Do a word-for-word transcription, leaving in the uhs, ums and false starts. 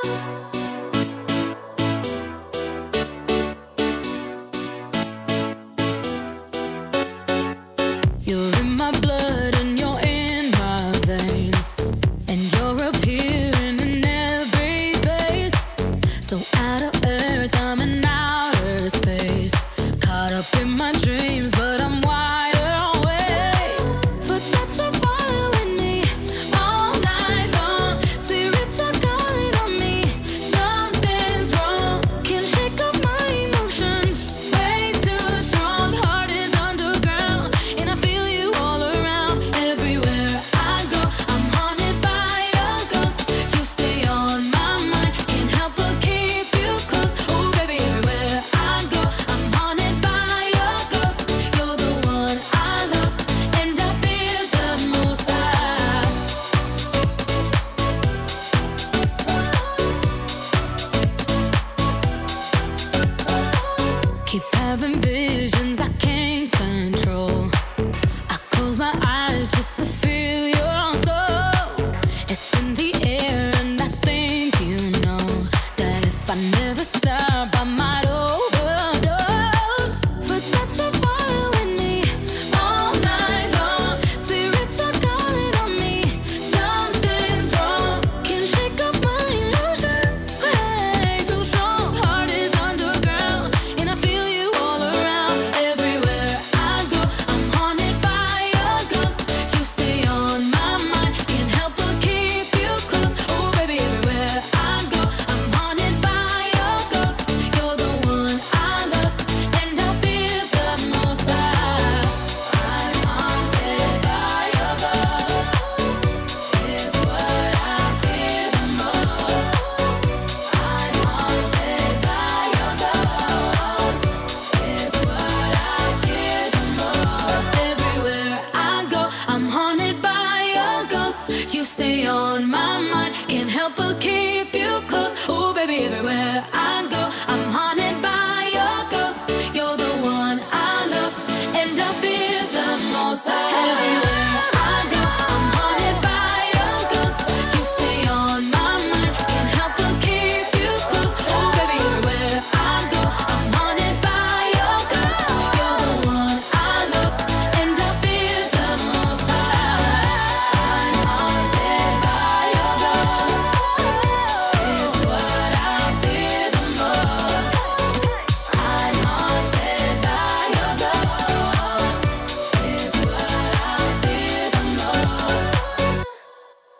You're in my blood and you're in my veins, and you're appearing in every face. So out of earth, I'm in outer space, caught up in my dreams, but I'm wider awake. Footsteps are following me all night long. Spirits are calling on me. Something's wrong. Can't shake off my emotions. Way too strong. Heart is underground, and I feel you all around. Everywhere I go, I'm haunted by your ghost. You stay on my mind. Can't help but keep you close. Oh baby, everywhere I go, I'm haunted by your ghost. You're the one I love, and I fear the most. I keep having visions I can't control. I close my eyes just to feel your soul. It's in the air, and I think you know that if I never stop, I might overdose. Footsteps are following me all night long. Spirits are calling on me. Something's wrong. Can't shake off my emotions. Way too strong. Heart is underground, and I feel you all around. Everywhere I go, I'm haunted by your ghost. You stay on my mind. Can't help but keep you close. Oh baby, everywhere I go, I'm haunted by your ghost. You're the one I love, and I fear the most. I, I'm haunted by your ghost. It's what I fear the most. I'm haunted by your ghost. It's what I fear the most. Everywhere I go, I'm haunted by your ghost. You stay on my mind. Can't help but keep you close. Oh baby, everywhere